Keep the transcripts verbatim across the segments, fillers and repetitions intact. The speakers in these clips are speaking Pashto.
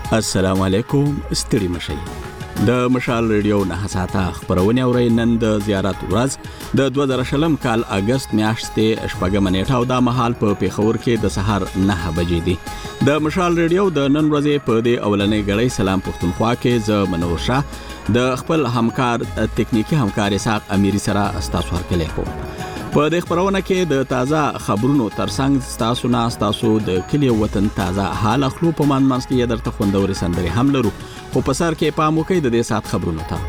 السلام علیکم، ستړي مشئ. د مشال ریډیو نه ساته خبرونه اورئ. نن د زیارت ورځ د دوه زره شلم کال اگست میاشتې شپږم نیټه او د مهال په پیښور کې د سحر نه بجې دي. د مشال ریډیو د نن ورځې په دې اولنې غړې سلام پښتونخوا کې ز منور شاه د خپل همکار تکنیکی همکار اسحاق امیری سره استاسو هرکلی کو. په دې خبرونه کې د تازه خبرونو ترڅنګ تاسو نه تاسو د کلی وطن تازه حال خپل په مان منځ کې درته خوندوري سندري هم لرو. خو په سر کې پام وکړئ د دې سات خبرونو ته.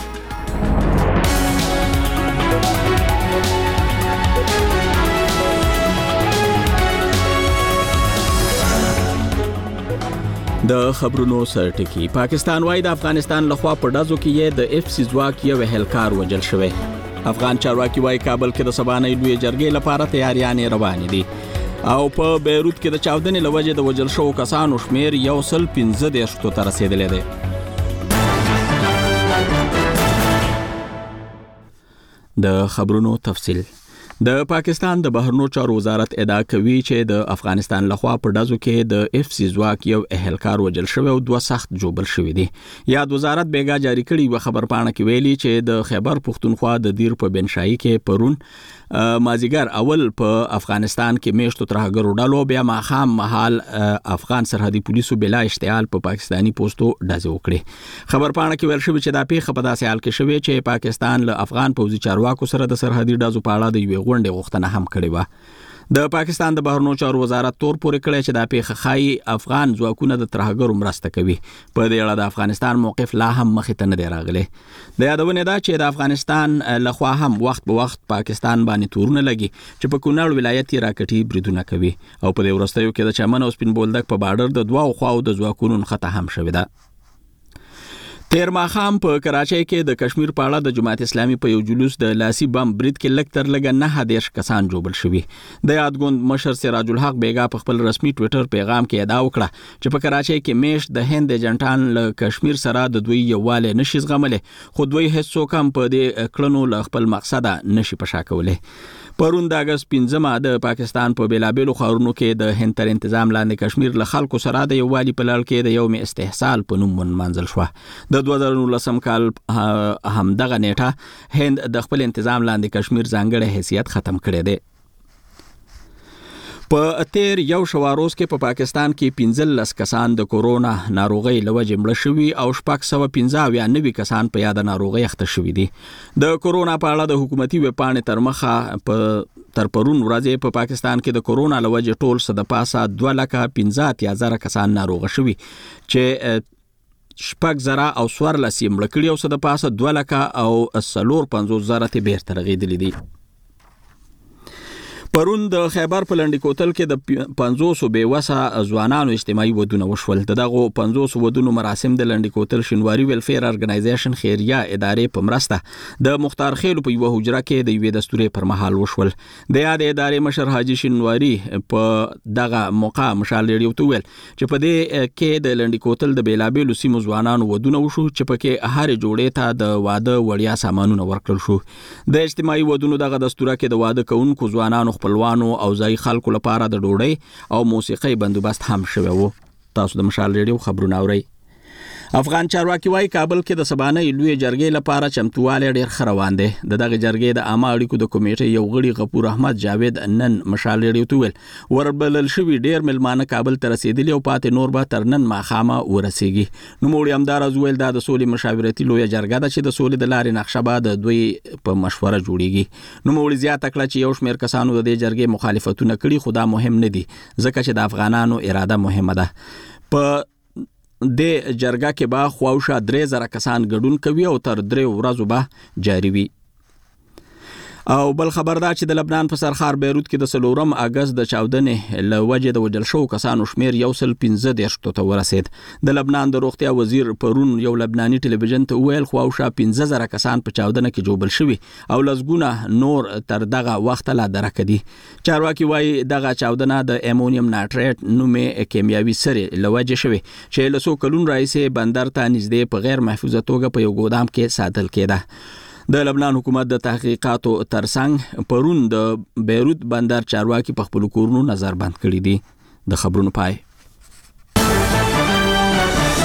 د خبرونو سرټکی. پاکستان وايي د افغانستان لخوا په دازو کې د اف سی ځواک یو هلکار وجل شوی. افغان چارواکي وايي کابل کې د سبانې لوی جرګې لپاره تیاریانې روانې دي. او په بیروت کې د چاودنې لوجه د وجل شو کسانو شمیر یو سل پنځه دیرش ته رسیدلی دی. د خبرونو تفصیل. د پاکستان د بهرنیو چارو وزارت ادعا کوي چې د افغانستان لخوا په دازو کې د اف سی ځواک یو اهلکار وجل شوی او دوه سخت جوبل شوی دي. یاد وزارت بیګا جاری کړي و خبر پاڼه کې ویلي چې د خیبر پښتونخوا د دیر په بنشای کې پرون مازیګر اول په افغانستان کې میشتو ترهګرو ډلو بیا ماخام محل افغان سرحدي پولیسو بلا اشتعال په پاکستانی پوسټو ډازې وکړي. خبر پاڼه کې ویل شوی چې دا پیښه په داسې حال کې شوی چې پاکستان له افغان پوځي چارواکو سره د سرحدي ډازو په اړه د یوې غونډې غوښتنه هم کړې و. د پاکستان د بهرنیو چارو وزارت تور پورې کړی چې دا پیښه ښایي افغان ځواکونه د ترهګرو مرسته کوي. په دې اړه د افغانستان موقف لا هم مخې ته نه دی راغلی. د یادونه ده چې د افغانستان لخوا هم وخت په وخت پاکستان باندې تورونه لګي چې په کونړ ولایت یې راکټي بریدونه کوي او په دې وروستیو کې د چمن او سپین بولدک په بارډر د دوه خواو د ځواکونو نښته هم شوې ده. تیر ماخام په کراچۍ کې د کشمیر په اړه د جماعت اسلامي په یو جلوس د لاسي بم برید کې لږ تر لږه نه دیرش کسان جوړل شوي. د یادګوند مشر سراج الحق بیګا په خپل رسمي ټوئیټر پیغام کې ادعا وکړه چې په کراچۍ کې میش د هند ایجنټان له کشمیر سره د دوی یووالی نشي زغملې، خو دوی هیڅ څوک هم په دې کړنو له خپل مقصده نشي پشا کولی. پرون د اگست پنځمه د پاکستان په بیلابیلو ښارونو کې د هند تر انتظام لاندې کشمیر له خلکو سره د یووالي په لړ کې د یوم استحصال په نوم ونمانځل شوه. د دوه زره نولسم کال همدغه نیټه هند د خپل انتظام لاندې کشمیر ځانګړی حیثیت ختم کړی دی. په تیر یو شواروز کې په پا پاکستان کې پنځلس کسان د کورونا ناروغۍ له وجې مړه شوي او شپږ سوه پنځه اویا نوي کسان په یاده ناروغۍ اخته شوي دي. د کورونا په اړه د حکومتي ویبپاڼې تر مخه په تر پرون ورځې په پا پاکستان کې د کورونا له وجې ټول څه د پاسه دوه لکه پنځه اتیا زره کسان ناروغه شوي چې شپږ زره او څوارلس یې مړه کړي او څه د پاسه دوه لکه او څلور پنځوس زره ته بیرته رغېدلي دي. پرون د خیبر په لنډي کوتل کې د پنځوسو بېوسه ځوانانو اجتماعي ودونه وشول. د دغو پنځوسو ودونو مراسم د لنډي کوتل شینواري ویلفیر ارګنایزیشن خیریه ادارې په مرسته د مختار خیلو په یوه حجره کې د یوې دستورې پر مهال وشول. د یادې ادارې مشر حاجي شینواري په دغه موقع مشال ریډیو ته ویل چې په دې کې د لنډي کوتل د بیلابیلو سیمو ځوانانو ودونه وشو چې پکې هرې جوړې ته د واده وړیا سامانونه ورکړل شو. د اجتماعي ودونو دغه دستوره کې د واده کوونکو ځوانانو خپلوانو او ځای خلکو لپاره د ډوډۍ او موسیقۍ بندوبست هم شوی و. تاسو د مشال ریډیو خبرونه اورئ. افغان چارواکي وايي کابل کې د سبانې لوی جرګې لپاره چمتووالی ډېر ښه روان دی. د دغه جرګې د عامه اړیکو د کمیټې یو غړي غفور احمد جاوید نن مشال ریډیو ته ویل وربلل شوي ډېر مېلمانه کابل ته رسېدلي او پاتې نور به تر نن ماښامه ورسېږي. نوموړي همداراز وویل دا د سولې مشاورتي لویه جرګه ده چې د سولې د لارې نقشه به د دوی په مشوره جوړیږي. نوموړي زیاته کړه چې یو شمېر کسانو د دې جرګې مخالفتونه کړي خو دا مهم نه دي ځکه چې د افغانانو اراده مهمه ده. په د جرګه کې به خواوشا درې زره کسان ګډون کوي او تر درې ورځو به جاری وي. او بل خبر دا چې د لبنان په سرخار بیروت کې د څلورم اگست د چاودنې له وجې د وژل شوو کسانو شمیر یو سل پنځه دیرش ته ورسېد. د لبنان د روغتیا وزیر پرون یو لبناني ټلویزیون ته وویل خواوشا پنځه زره کسان په چاودنه کې جوبل شوي او لسګونه نور تر دغه وخته لا درکه دي. چارواکي وایي دغه چاودنه د امونیم نایتریټ نومې کیمیاوي سرې له وجې شوې چې له څو کلونو راهیسې بندر ته نږدې په غیر محفوظه توګه په یو ګودام کې ساتل کېده. د لبنان حکومت د تحقیقاتو ترڅنګ پرون د بیروت بندر چارواکي په خپل کورونو نظر بند کړی دي. د خبرونو پای.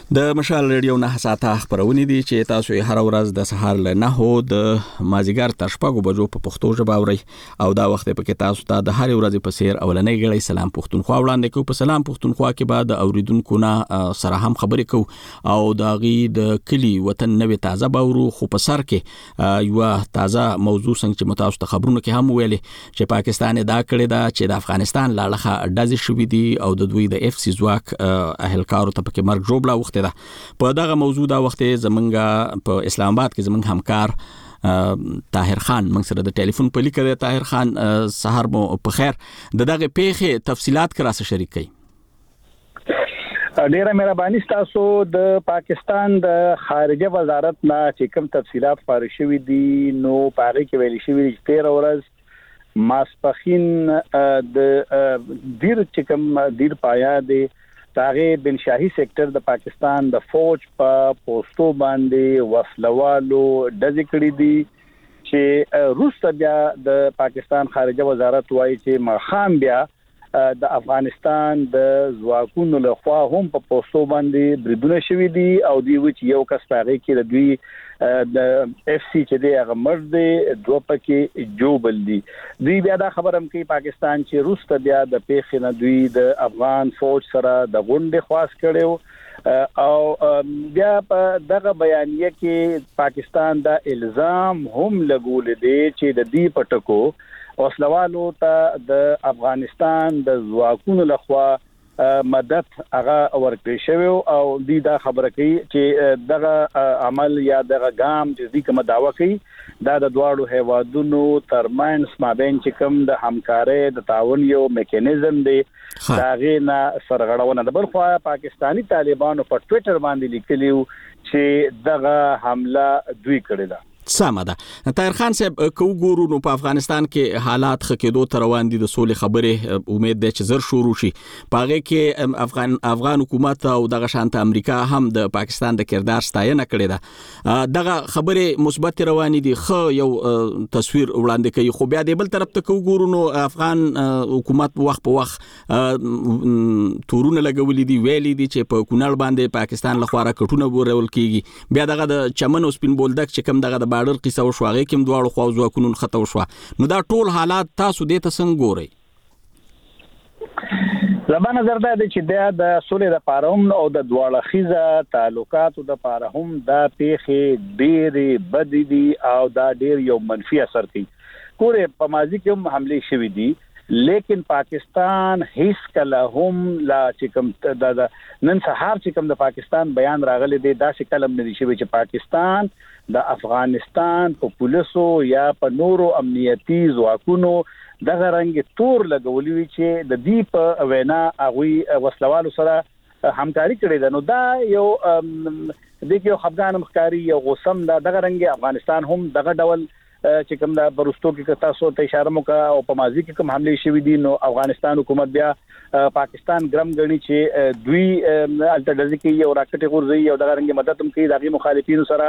د مشال ریډیو نه ساته خبرونه دي چې تاسو یې هر ورځ د سهار له نهو د مازیګر تر شپږو بجو په پښتو ژبه اورئ او دا وخت په کې تاسو ته د هر ورځې په سیر اولنۍ غړي سلام پښتونخوا وړاندې کوو. په سلام پښتونخوا کې بعد اوریدونکو نه سره هم خبرې کوو او دا غي د کلی وطن نوې تازه باورو خو په سر کې یو تازه موضوع څنګه چې متاسو ته خبرونه کې هم ویلي چې پاکستان دا کړی دا چې د افغانستان لاړه ډازې شوې دي او د دوی د اف سی ځواک اهلکارو ته پکې مرګ جوړه وخت ده. په دغه موضوع دا وخت زمونږ په اسلام آباد کې زمونږ همکار طاهر خان موږ سره د ټلیفون په لیکه ده. طاهر خان سحر مو په خیر. د دغه پیښې تفصيلات کرا سره شریک کړئ. ډیره مهرباني تاسو د پاکستان د خارجه وزارت نه چې کوم تفصيلات فارغ شوي دي نو پاره کې ویل شوی چې تیر ورځ ماسپخین د دیر چې کوم دیر پایا دی تاغه بن شاهي سېکټر د پاکستان د فوج په پوسټو باندې وسلوالو د ذکر دي چې روس بیا د پاکستان خارجه وزارت وایي چې مخام بیا د افغانستان د ځواکونو له خوا هم په پوسټو باندې بریدونه شوي دي او دی چې یو کس پاره کې د دوی د اف سی چې دی هغه مرد دی دوه پکې جوبل دي. دوی بیا دا خبرم کوي پاکستان چې روس ته بیا د پیښې نه دوی د افغان فوج سره د غونډې خواست کړو او بیا په دغه بیانیه کې پاکستان دا الزام هم لګول دي چې د دې پټکو وسلوالو ته د افغانستان د ځواکونو لخوا مدد هغه ورکړی شوی او دی دا خبره کوي چې دغه عمل یا دغه ګام چې دې کوم داوا کوي دا د دواړو هیوادونو ترمنځ مابین چې کوم د همکارۍ د تعاون یو میکانیزم دی دا غینا سرغړونه د بل خو پاکستانی طالبانو په ټوئیټر باندې لیکلیو چې دغه حمله دوی کړې ده. سمه ده. طاهر خان صاحب کو ګورو نو په افغانستان کې حالات خکېدو تر روان دي د سولې خبره امید ده چې زر شروع شي. پاغه کې افغان افغان حکومت او دغه شانت امریکا هم د پاکستان د کردار ستاینه کړې ده. دغه خبره مثبت روان دي خو یو تصویر وړاندې کوي خو بیا د بل طرف ته کو ګورو نو افغان حکومت وخت په وخت تورونه لګولې دي ویلي دي چې په کونړ باندې پاکستان لخوا راکټونه ورول کیږي. بیا دغه د چمن او سپین بولدک چې کوم دغه باډر قصه وشوغه کوم دواړو خو ځواکونو خطا وشو نو دا ټول حالات تاسو دې ته څنګه ګورئ؟ زما نظر دا دی چې د سولې د پاره هم او د دواړه خيزه تعلقاتو د پاره هم دا پیښې ډېرې بد دي او دا ډېر یو منفي اثر کوي. ګوره په ماضي کې هم حمله شوې دي لیکن پاکستان هیڅ کله هم لا چې کوم د نن سهار چې کوم د پاکستان بیان راغلی دی دا چې کلم نه شي چې پاکستان د افغانستان په پولیسو یا په نورو امنیتي ځواکونو دغه رنګ تور لګولې وی چې د دې په وینا هغه وسلوالو سره همکاري کړې ده. نو دا یو د یو خفګان مخکاری یو غوسم دا دغه رنګ افغانستان هم دغه ډول چې کوم د برستو کې تاسو ته اشاره مو کا او په ماضي کې کوم حمله شوې دي نو افغانستان حکومت بیا پاکستان ګرم غني چې دوی الټرډزي کې یو راکټي غورځي او دغه رنګ مدد هم کوي دغه مخالفینو سره.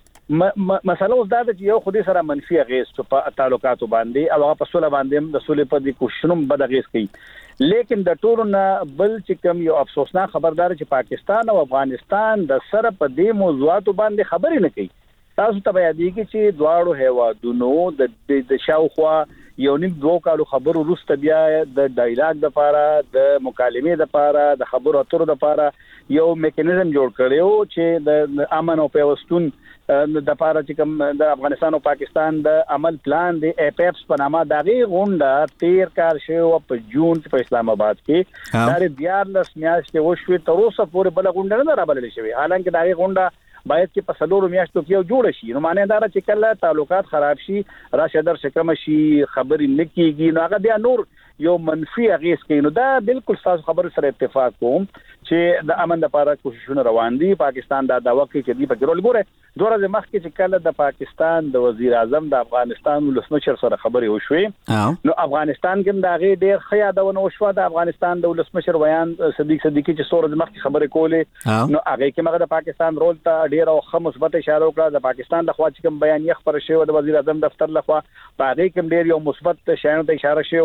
مسله اوس دا ده چې یو خودي سره منفي اغیز په تعلقاتو باندې او هغه په سوله باندې د سولې په دې کوششونو بد اغیز کوي. لیکن د ټولو نه بل چې کوم یو افسوسناک خبردار چې پاکستان او افغانستان د سره په دې موضوعاتو باندې خبرې نه کوي. تاسو ته یادېږي چې دواړو هیوادونو د د شاوخوا یو نیم دوه کالو خبرو وروسته بیا د ډایلاګ د لپاره د مکالمې د لپاره د خبرو اترو د لپاره یو میکانیزم جوړ کړو چې د امن او پیوستون د لپاره چې کوم د افغانستان او پاکستان د عمل پلان دی اپیپس په نامه دغه غونډه تیر کار شو په جون په اسلام آباد کې دا دیار لس میاشتې وشوي تر اوسه پورې بل غونډه نه رابلل شوی. حالانکه دغه غونډه باید چې په سلورو میاشتو کې یو جوړ شي. نو معنی دا چې کله تعلقات خراب شي راشه در شکم شي خبرې نکېږي نو هغه بیا نور یو منفي اغیز کوي. نو دا بالکل تاسو خبر سره اتفاق کوم چې د امن لپاره کوششونه روان دي. پاکستان دا داوا کوي چې دی په ګرول ګوره دوه ورځې مخکې چې کله د پاکستان د وزیر اعظم د افغانستان ولسمشر سره خبرې وشوې نو افغانستان کې دا غي ډېر خیادونه وشو. د افغانستان د ولسمشر بیان صدیق صدیقی چې څو ورځې مخکې خبرې کولې نو هغه کې مګر د پاکستان رول ته ډېر او خه مثبت اشاره وکړه. د پاکستان د خوا چې کوم بیان یې خبره شوی د وزیر اعظم دفتر لخوا په هغه کې ډېر یو مثبت شایانو ته اشاره شوی و.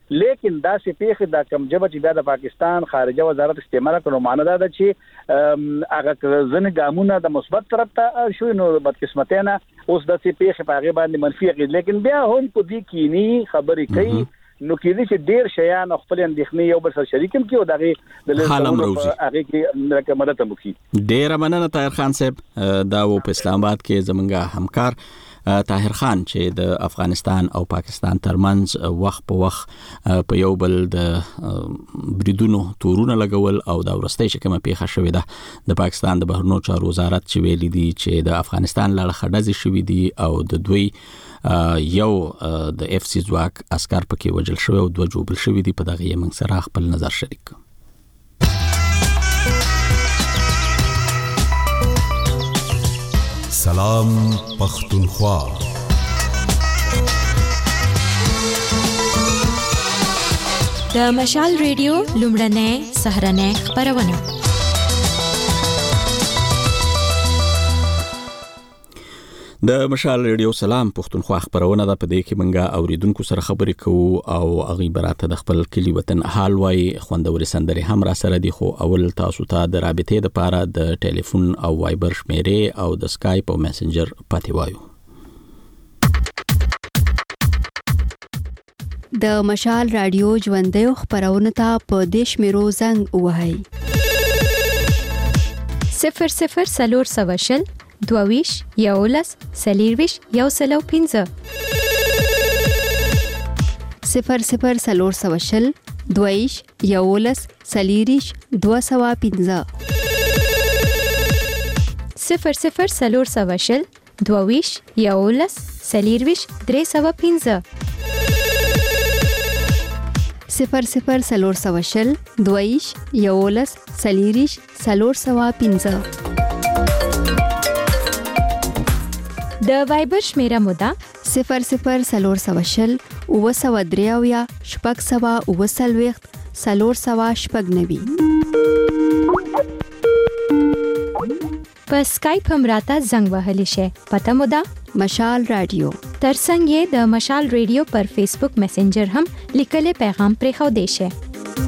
لیکن دا سي پیخه دا کم جبه چې بیا د پاکستان خارجه وزارت استعمال کړو معنی دا ده چې هغه ځنه ګامونه د مثبت طرف ته شو نو بدقسمتانه اوس د سي پیخه په هغه باندې منفي اغېز لیکن بیا هم په دې کې ني خبرې کوي نو کې دي چې ډیر شیان خپل اندېښنې یو بل سره شریکم کې او دغه د حالم روزي هغه کې رقم مدد مو کې ډیر مننه طاهر خان صاحب دا و په اسلام آباد کې زمونږه همکار طاهر خان چې د افغانستان او پاکستان ترمنځ وخت په وخت په یو بل د بریدونو تورونه لګول او دا ورسته چې کومه پیښه شوې ده د پاکستان د بهرنیو چارو وزارت چې ویلي دي چې د افغانستان لړ خډازي شوې دي او د دوی یو د اف سی ځواک عسكر پکې وجل شوی او دوه جوړ شوی دي په دغه یمن سره خپل نظر شریک. سلام پختونخوا د مشال ریډیو لومړنۍ سهرنۍ خبرونه. د مشال ریډیو سلام پختونخوا خبرونه ده په دې کې منګه اوریدونکو سره خبرې کوو او هغه براته د خپل کلی وطن حال وای خوندوري سندري هم را سره دي خو اول تاسو ته د رابطې لپاره د ټلیفون او وایبر شمیرې او د سکایپ او میسنجر پاتې وایو. د مشال رادیو ژوندۍ خبرونه ته په دیش میرو زنګ وهاي صفر صفر سلور سواشل دوویش یولس سلیرویش یو سلو پینځه صفر صفر سلور سواشل دوویش یولس سلیریش دو سوا پینځه صفر صفر سلور سواشل دوویش یولس سلیرویش درې سوا پینځه صفر صفر سلور سواشل دوویش یولس سلیریش سلور سوا پینځه. د وایبر شمیره مودا صفر صفر سلور سواشل او سوا دریاویا شپږ سوا او سلويخت سلور سوا شپږ نوي. په سکایپ هم راته زنګ وهلی شي پته مودا مشال رادیو ترڅنګ یې د مشال ریډیو پر فیسبوک میسنجر هم لیکلې پیغام پرې خو دی شي.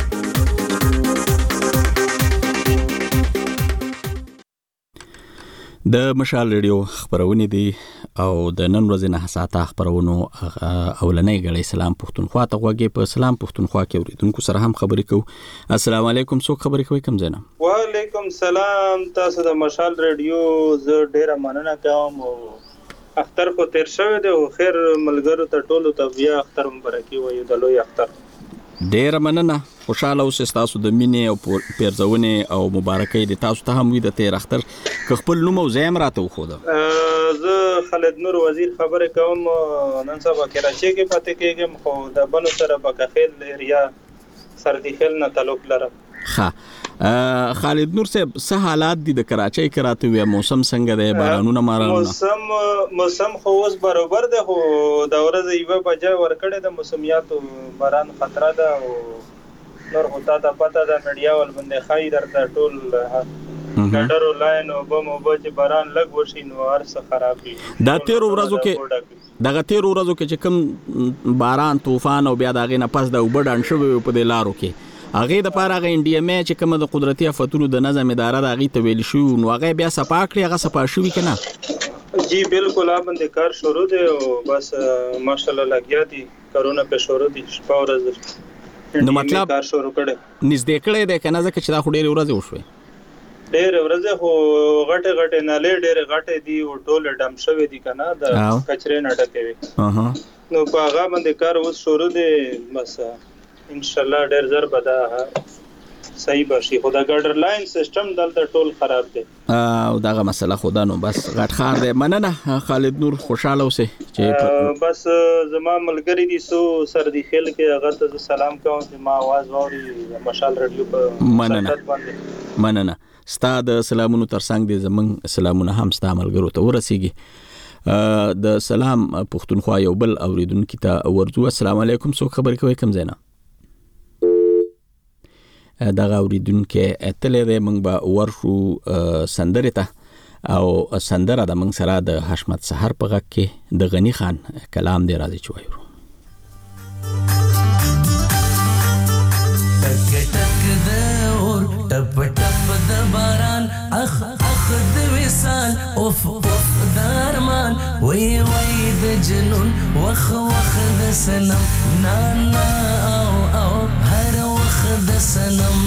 د مشال ریډیو خبرونه دي او د نن ورځې نه حساسه خبرونو اولنۍ غړي سلام پختونخوا ته وګي په سلام پختونخوا کې اوریدونکو سره هم خبرې کوو. السلام علیکم څوک خبرې کوي کوم زنه؟ وعلیکم سلام تاسو د مشال ریډیو زه ډیره مننه کوم او اختر خو تیر شوی دی او خیر ملګرو ته ټولو ته بیا اختر مبارکي وایو د لوی اختر. ډیره مننه خوشاله اوسئ تاسو د مینې او پیرزونې او مبارکۍ د تاسو ته هم وي د تیر اختر که خپل نوم او زیم راته وخوده. زه خالد نور وزیر خبرې کوم نن سبا کراچۍ کې پاتې کېږم خو د بنو سره بکخیل ایریا سردی خیل نه تعلق لرم. ها خالد نور صاحب څه حالات دي د کراچۍ کې راته وي موسم څنګه دی بارانونه مارانونه؟ موسم موسم خو اوس برابر دی خو د ورځې یو بجې ورکړې د موسمیاتو باران خطر ده او نور هوتا ته پتا ده میډیا ول باندې خای درته ټول ګډرو لاین او بم او بچ باران لګ وشي نو ارسه خراب دي. دا تیر ورځو کې دغه تیر ورځو کې چې کوم باران طوفان او بیا دغه نه پس د وبډان شوی په د لارو کې هغه د پاره غ انډیا مې چې کوم د قدرتي آفتونو د نظم اداره د هغه ته ویل شو نو هغه بیا صفا کړی هغه صفا شوی کنه؟ جی بالکل باندې کار شروع دی او بس ماشاءالله لګیا دي کرونا په شروع دي شپه ورځ نو مطلب کار شروع کړي نږدې کړي د کنه ځکه چې دا خو ډېر ورځې وشوي ډېر ورځې خو غټه غټه نالې ډېر غټه دي او ټول ډم شوی دي کنه د کچرې نه ډکوي. اها نو په هغه باندې کار اوس شروع دی بس ان شاء الله ډېر زر بدا صحیح بشي خو دا ګډر لاین سیستم دلته ټول خراب دی او داغه مسله خدا نو بس غټ خار دی. مننه خالد نور خوشاله اوسه چې بس زما ملګری دي سو سر دی خیل کې هغه ته سلام کوم چې ما आवाज ووري مشال رادیو په مننه مننه ستاد سلامونو ترڅنګ دي زمون سلامونه هم ستا ملګرو ته ورسیږي. د سلام پختونخوا یو بل اوریدونکو ته ورځو. السلام علیکم څوک خبرې کوي کوم زینا؟ دغه اوریدونکو اتلې د منګ با ورشو سندره ته او سندره د منګ سره د حشمت سحر په غږ کې د غنی خان کلام دی راځي چوي. اوف اوف درمان وی وی د جنون وخ وخ د سنم نا نا او او هر وخ د سنم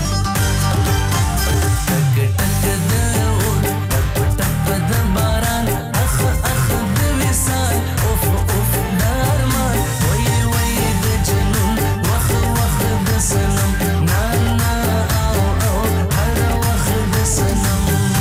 تک تک د اور ټپ ټپ د باران اخ اخ د وصال اوف اوف درمان وی وی د جنون وخ وخ د سنم نا نا او او هر وخ د سنم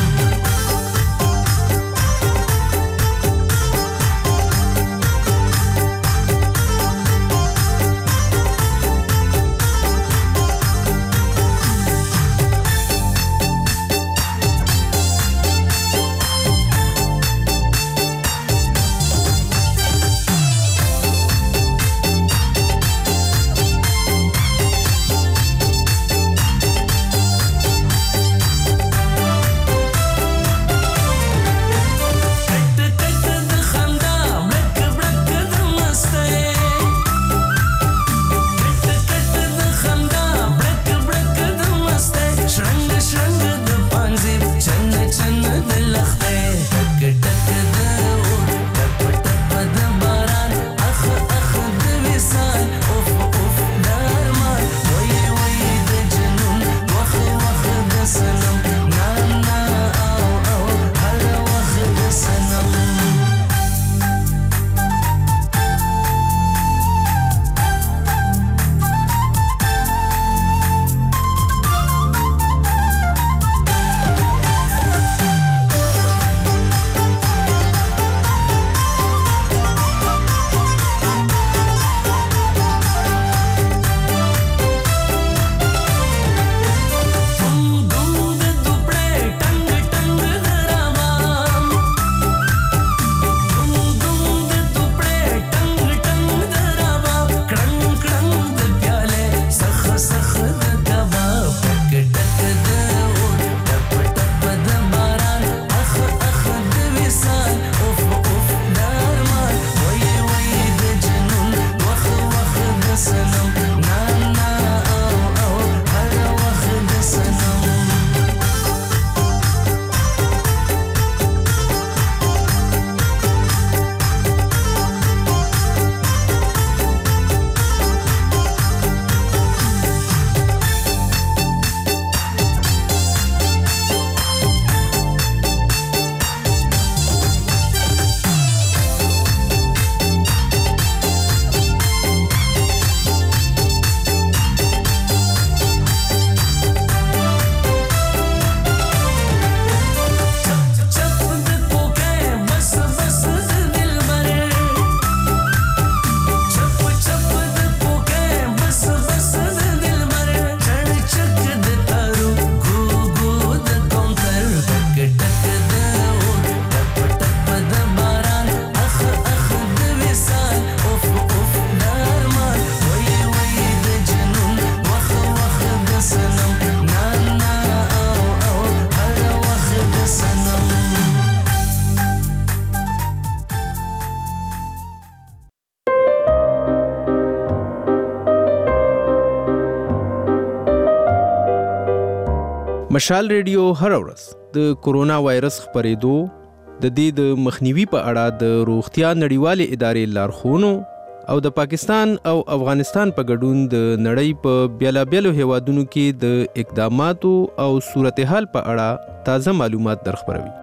مشال ریډیو هر ورځ د کورونا وایرس خپرېدو د دې د مخنیوي په اړه د روغتیا نړیوالې ادارې لارښوونو او د پاکستان او افغانستان په ګډون د نړۍ په بیلابیلو هیوادونو کې د اقداماتو او صورتحال په اړه تازه معلومات درخبروي.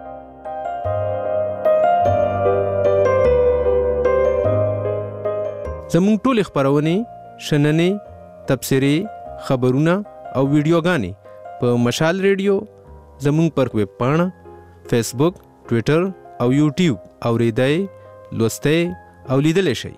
زموږ ټول خبرونه، شننې، تبصرې، خبرونه او ویډیوګانې په مشال ریډیو، زموږ پر ویب پاڼه، فیسبوک، ټویټر او یوټیوب اوریدای، لوستای او لیدلی شئ.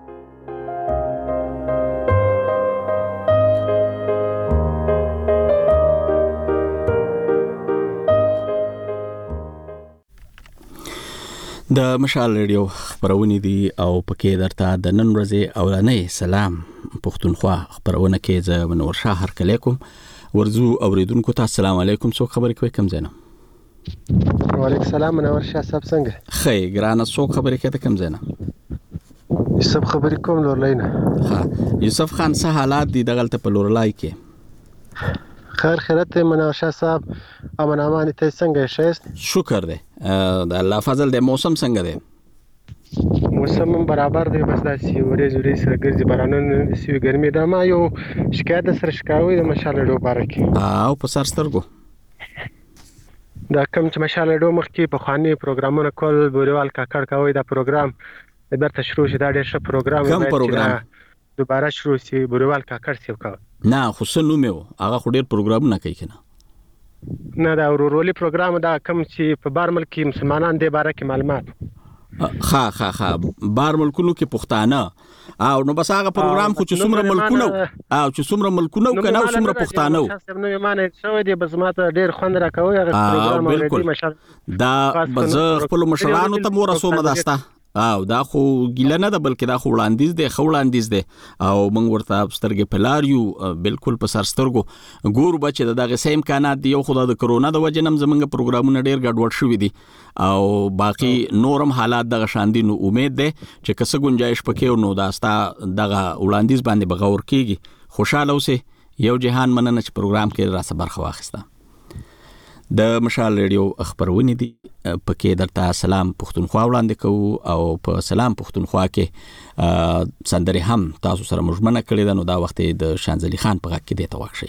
د مشال ریډیو خبرونه دي او پکې درته د نن ورځې اولنې سلام پښتونخوا خبرونه کې ز منور شاه هرکلی کوم. ورزو اوریدونکو ته السلام علیکم. څوک خبرې کوي؟ کوم ځای نه؟ وعلیکم السلام منور شاه صاحب څنګه؟ خی ګرانه. څوک خبرې کوي؟ کوم ځای نه؟ یوسف خبرې کوم لورلای نه. ها یوسف خان څه حالات دي دغلته په لورلای کې؟ خیر خیرت منور شاه صاحب. امن امان ته څنګه شې؟ شکر دی. د الله فضل د موسم څنګه دی؟ موسم برابر دی، بس داسې ورېځ ورېځ سره ګرځي، بارانونه نه سوي، ګرمي ده. ما یو شکایت در سره شکایوي د مشال اډو باره کې. او په سر سترګو دا کوم چې مشال اډو مخکې پخواني پروګرامونه کول بوریوال کاکړ کوي، دا پروګرام بیرته شروع شي. دا ډېر ښه پروګرام کوم پروګرام دوباره شروع شي؟ بوریوال کاکړ سی وکړ نه خو څه نوم یې و هغه خو ډېر پروګرامونه کوي که نه؟ نه دا ورورولي پروګرام دا کوم چې په بار ملک کې مسلمانان دې باره کې معلومات ښه ښه ښه بار ملکونو کې پښتانه او نو بس هغه پروګرام خو چې څومره ملکونه او چې څومره ملکونه و که نه او څومره پښتانه و نو یې معنی شوی دی، بس ما ته ډېر خوند راکوي هغه پروګرام. بالکل دا به زه خپلو مشرانو ته م ورسوم دا ستا او دا خو ګیله نه ده بلکې دا خو وړاندیز دی، ښه وړاندیز دی او موږ ورته سترګې په لار یو، بالکل په سر سترګو ګورو به چې د دغه څه امکانات دي. یو خو د کرونا د وجې نه هم زموږ پروګرامونه ډېر ګډوډ شوي دي او باقي نورم حالات دغه شان دي. نو امید دی چې که څه ګنجایش پکې نو دا ستا دغه وړاندیز باندې به غور کېږي. خوشحاله اوسې. یو جهان مننه چې پروګرام کې راسه برخه واخیسته. د مشال ریډیو خبرونه دي پکې درته سلام پښتونخوا وړاندې کوو او په سلام پښتونخوا کې سندرې هم تاسو سره مجمنه کړې ده. نو دا وخت د شانزلي خان په غږ کې دی ته واخشئ.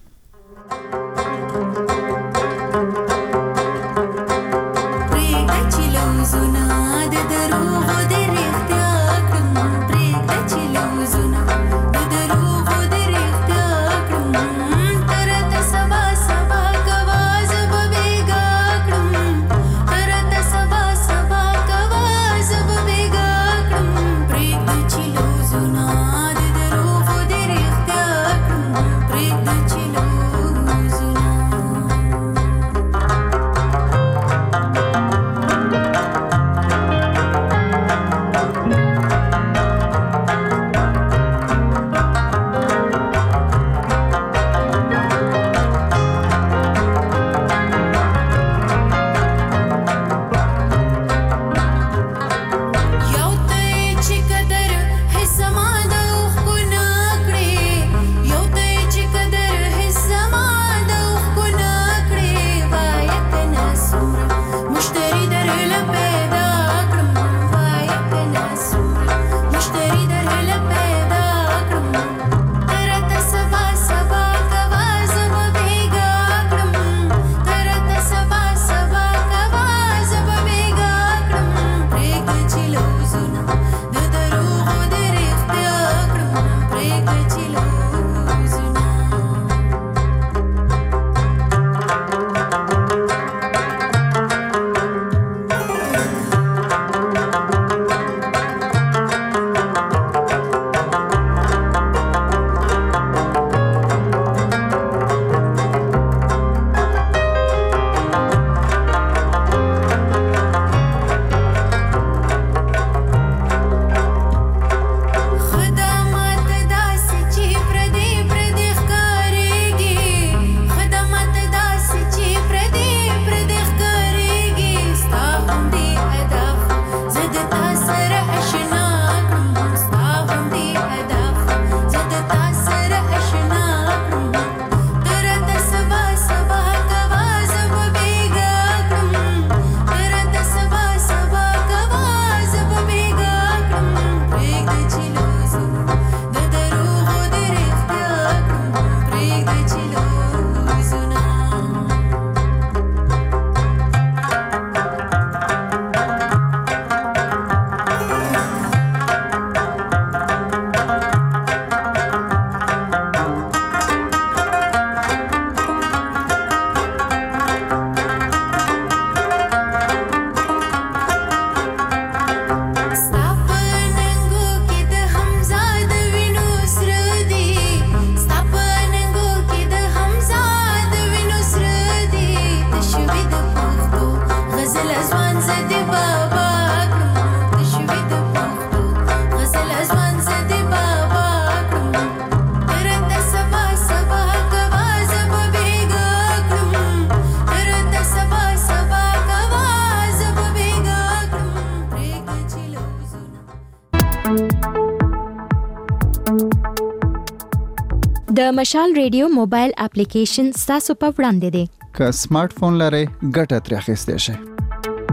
د مشال ریډیو موبایل اپلیکیشن ستاسو په وړاندې دی. که سمارټ فون لرئ ګټه ترې اخیستی شئ.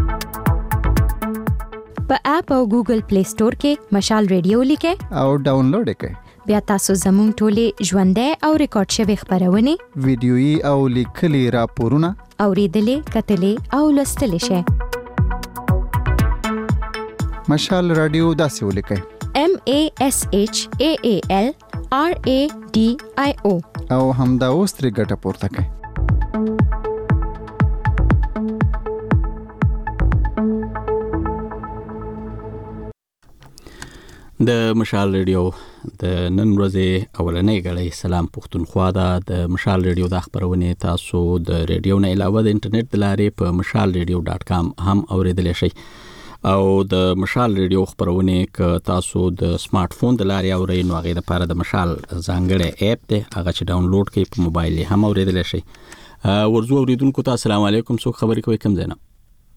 په اپ او ګوګل پلی سٹور کې مشال ریډیو لیکئ او ډاونلوډ کړئ. بیا تاسو زموږ ټولې ژوندۍ او ریکارډ شوی خبرونه ویډیويي او لیکلي راپورونه اوریدلې کتلې او لوستلې شئ. مشال رادیو داسې ولیکئ: M A S H A A L R A D I O او همدا اوس ترې ګټه پورته کړئ. د مشال ریډیو د نن ورځې اولنۍ غړې سلام پښتونخوا ده. د مشال ریډیو د خبرونه تاسو د ریډیو نه علاوه د انټرنیټ د لارې په مشال ریډیو ډاټ کام هم اوریدلی شئ او د مشال ریډیو خبرونه ک تاسو د سمارټ فون د لارې اورئ نو هغه د لپاره د مشال ځانګړی اپ دی، هغه چې ډاونلوډ کړئ په موبایل هم اوریدلی شئ. ورزو اوریدونکو ته السلام علیکم. څوک خبرې کوي کوم ځای نه؟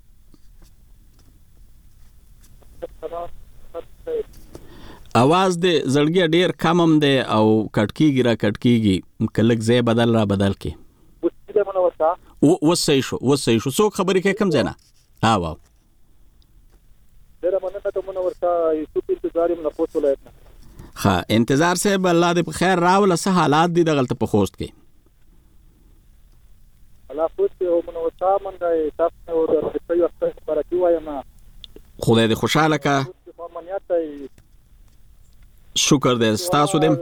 आवाज دې زړګي ډیر کم هم دی او کټکیږي را کټکیږي، کلک ځای بدل را بدل کی. و وسې شو وسې شو څوک خبرې کوي کوم ځای نه؟ ها واو ډیر مننه ته مونږ ورته یوسف انتظار یم نه پوسټ ولایت نه. ها انتظار صاحب الله دې په خیر راول. څه حالات دي دغلت په خوست کې؟ الله خوست او مونږ ورته مونږ تاسو او د څه وخت لپاره دی وایم خدای دې خوشاله کا. شکر دې ستاسو دې.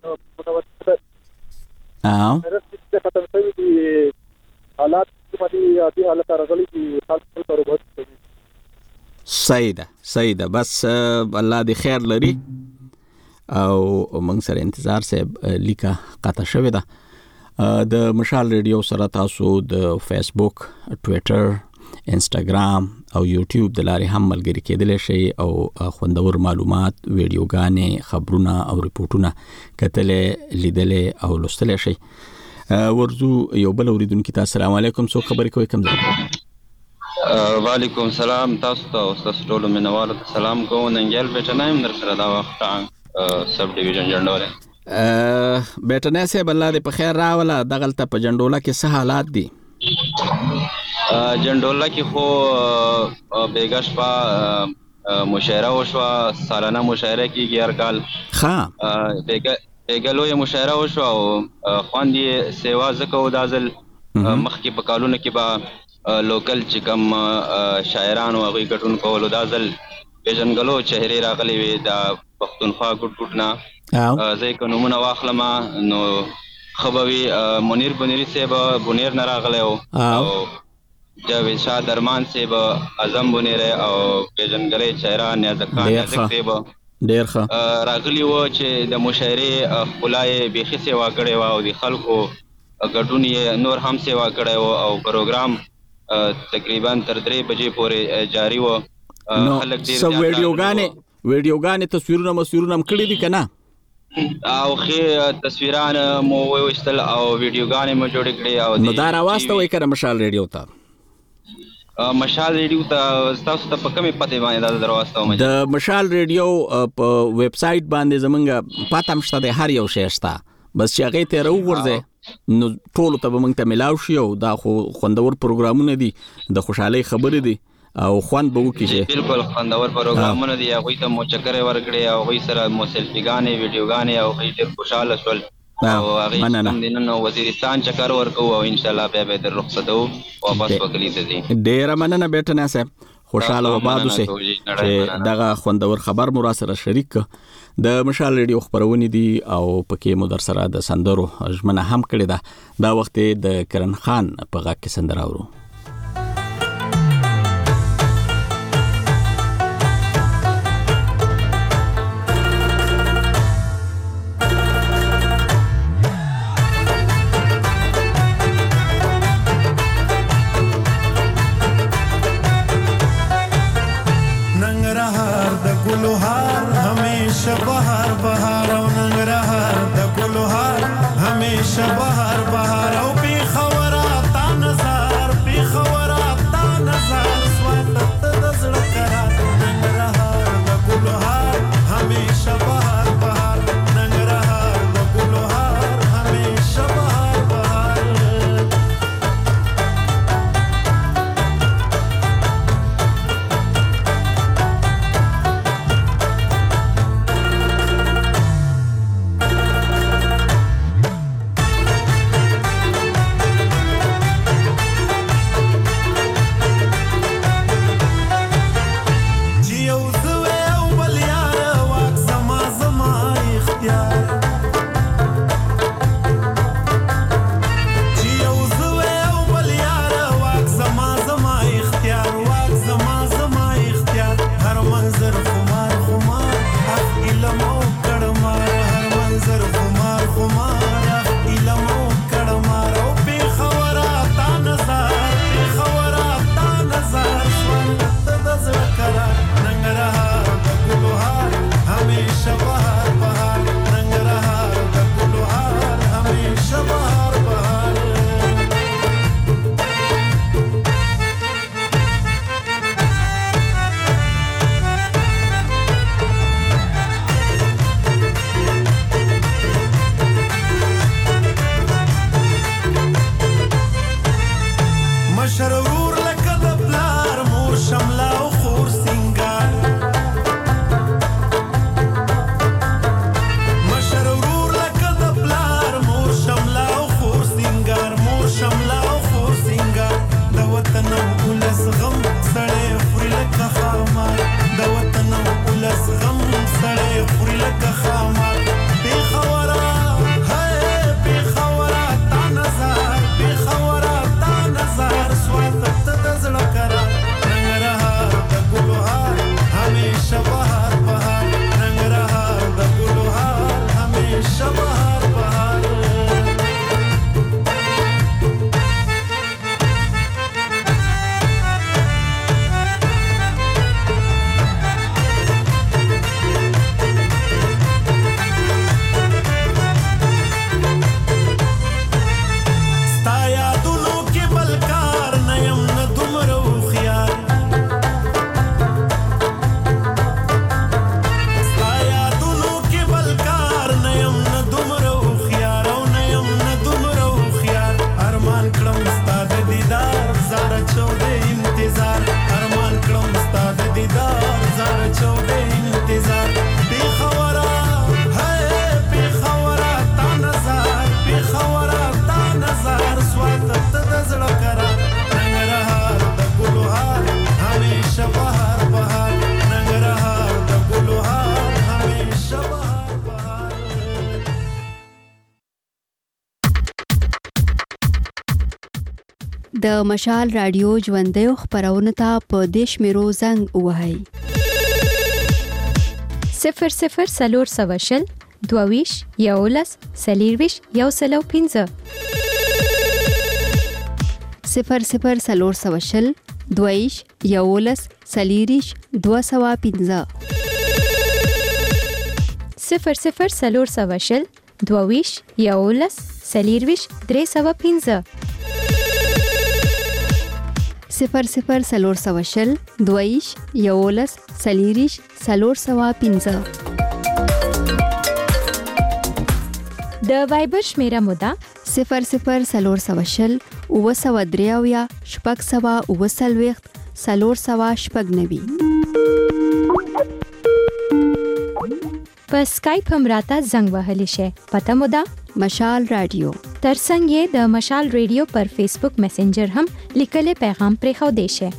ها رسې ختم شوی دي حالات کومه دي دي حالت راغلي دي خاص پر وبد صحیح ده صحیح ده. بس الله دې خیر لري او موږ سره انتظار صاحب لیکه قطع شوی ده. د مشال ریډیو سره تاسو د فیسبوک، ټویټر، انستګرام او یوټیوب د لارې هم ملګری کېدلی شئ او خوندور معلومات، ویډیوګانې، خبرونه او ریپورټونه کتلې، لیدلې او لوستلی شئ. ورزو یو بل اوریدونکي ته السلام علیکم. څوک خبرې کوي کوم ځای؟ وعلیکم سلام. تاسو ته او تاسو ټولو مینوالو ته سلام کوم. ننګیال بیټنه هم در سره دا وخت سب ډیویژن جنډوله. بیټنه صاحب الله دې په خیر راوله. دغلته په جنډوله کې څه حالات دي؟ جنډوله کې خو بیګا شپه مشاعره وشوه، سالانه مشاعره کېږي هر کال. ښه بیګا بیګا لویه مشاعره وشوه او خوند یې سیوا ځکه و دا ځل مخکې په کالونو کې به لوکل چې کوم شاعران و هغوی ګډون کولو، دا ځل پېژنګلو چهرې راغلې وې د پښتونخوا ګوټ ګوټ نه. زه یې که نومونه واخلم نو ښه به وي. منیر بنیري صاحب بنیر نه راغلی و او جاوید شاه درمان صاحب، اعظم بنیری او پېژنګلی چهره نیازک خان نیازک صاحب ډېر ښه راغلي وو چې د مشاعرې ښکلا یې بیخي سیوا کړې وه او د خلکو ګډون یې نور هم سیوا کړی و او پروګرام تقریبا تر درې بجې پورې جاري و. خلک ډېر زیات ویډیوګانې ویډیوګانې تصویرونه مصویرونه هم کړي دي که نه؟ او ښې تصویران مو وویستل او ویډیوګانې مو جوړې کړې او نو دا راواستوئ که نه مشال ریډیو ته؟ مشال ریډیو ته ستاسو ته په کومې پتې باندې دا در واستوم؟ د مشال ریډیو په ویب سایټ باندې زمونږ پته هم شته دی، هر یو شی شته، بس چې هغې ته یې راوغورځئ نو ټولو ته به موږ ته میلاو شي او دا خو خوندور پروګرامونه دي، د خوشحالۍ خبرې دي او خوند به وکړي شي. بالکل خوندور پروګرامونه دي. هغوی ته مو چکرې ورکړې او هغوی سره مو سیلفیګانې ویډیوګانې او هغوی ډېر خوشحاله شول او هغوی کوم دی نن وزیرستان چکر ورکوو او انشاءالله بیا به در رخصتوو واپس به کلي ته ځي. ډېره مننه بیټنه صاحب، خوشحاله وباد اوسئ چې دغه خوندور خبر مو را سره شریک کړ. د مشال ریډیو خپرونې دي او پکې مو در سره د سندرو ژمنه هم کړې ده. دا وخت د کرن خان په غږ کې سندره اورو. بهار بهار او په خورا تا نظر په د مشال رادیو ژوندۍ خبرونه ته په دیش میرو زنګ وهاي صفر صفر سلور سواشل دوویش یولس سلیرویش یو سلو پینځه صفر صفر سلور سواشل دوویش یولس سلیریش دو سوا پینځه صفر صفر سلور سواشل دوویش یولس سلیرویش درې سوا پینځه صفر صفر سلور سواشل دویش یولس سلیریش سلور سوا پینځه د وایبر شمیره مودا صفر صفر سلور سواشل اوه سوا دریاویا شپږ سوا اوه څلوېښت سلور سوا شپږ نوي په سکایپ هم راته زنګ وهلی شي پته مودا مشال رادیو ترڅنګ یې د مشال رادیو پر فیسبوک میسنجر هم لیکلي پیغام پرې خو دی شي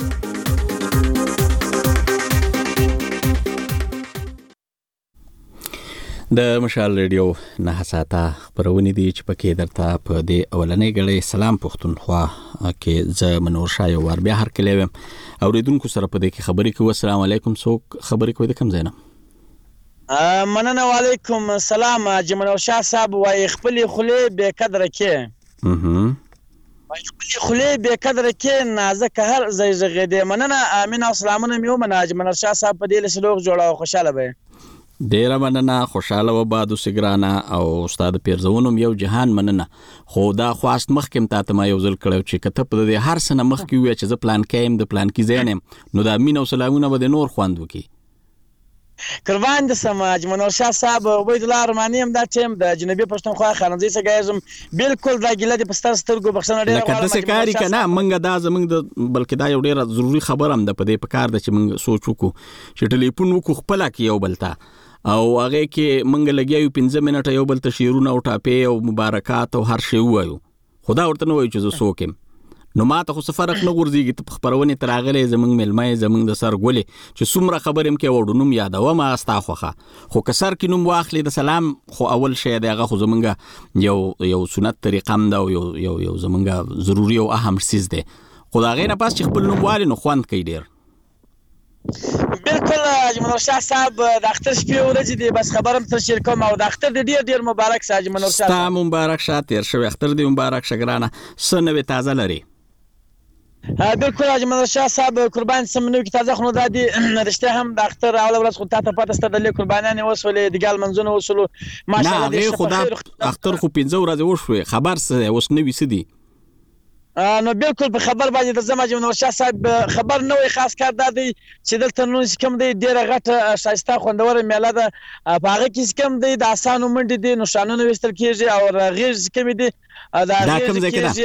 د مشال رادیو نه ساته خبرونه دي چې پکې درته په دې اولنې غړې سلام پښتونخوا کې ز منور شای ور بیا هر کله اوریدونکو سره په دې کې خبرې کوي السلام علیکم څوک خبرې کوي د کم زینه مننه وعلیکم السلام جمنو شاه صاحب وای خپل خله به قدر کې اها وای خپل خله به قدر کې نازک هر زې زغې دې مننه امین اسلامونه میو مناج منو شاه صاحب په دې لسلوغ جوړه خوشاله به ډیر مننه خوشاله و بادو سګرانه او استاد پیرزونم یو جهان مننه خو دا خواست مخکم ته ما یو ځل کړو چې کته په دې هر سنه مخ کې وی چې ز پلان کایم د پلان کې زینم نو دا امین او سلامونه به نور خوند وکي قربان د سماج منور شاه صاحب عبید الله رحماني هم دا ټیم د جنوبي پښتونخوا خانزي سګایزم بالکل دا ګله د پستر سترګو بخښنه ډیره لکه د سکاري کنه منګه دا زمنګ د بلکې دا یو ډیره ضروری خبر هم د پدې پکار د چې منګ سوچ وکړو چې ټلیفون وکړو خپل کې یو بلتا او هغه کې منګ لګیو پنځه منټه یو بل تشیرونه او ټاپې او مبارکات او هر شی وایو خدا ورته نو وایي چې زه سوکم نو ماته خو فرق نه ورځيږي ته خبرونه تراغلې زمنګ ملمای زمنګ د سر ګولې چې څومره خبرم کې وډونم یادوه ما استاخوخه خو کسر کې نوم واخلې د سلام خو اول شی دغه خو زمنګ یو یو سنت طریقه هم دا یو یو یو زمنګ ضروری او اهم سیز ده خدا غینه پاس چې خپل نوم والي نو خوند کوي ډیر بالکل جمنور شاه صاحب د اختر شپې ورځې دي بس خبرم تر شیر کوم او د اختر د ډیر ډیر مبارک ساج جمنور شاه ستا مبارک شه تیر شوی اختر دی مبارک شګرانه سنوي تازه لري بالکل جمنور شاه صاحب قربان سمنو کې تازه خنو دادي رښتیا هم د اختر اول ورځ خو ته پاتې ستړي د قربانانه وسولې د ګال منځونه وسولو ماشاءالله نه خدا اختر خو پنځه ورځې وشوي خبر څه اوس نوې سدي نو بالکل په خبر باندې د زما جمنور شاه صاحب خبر نه وي خاص کار دادی چې دلته نو کوم دی ډیره غټه شایسته خوندور میله ده په هغه کې کوم دی د اسانو منډي دي نشانونه وستل کیږي او غیږ کوم دی دا کوم ځای کې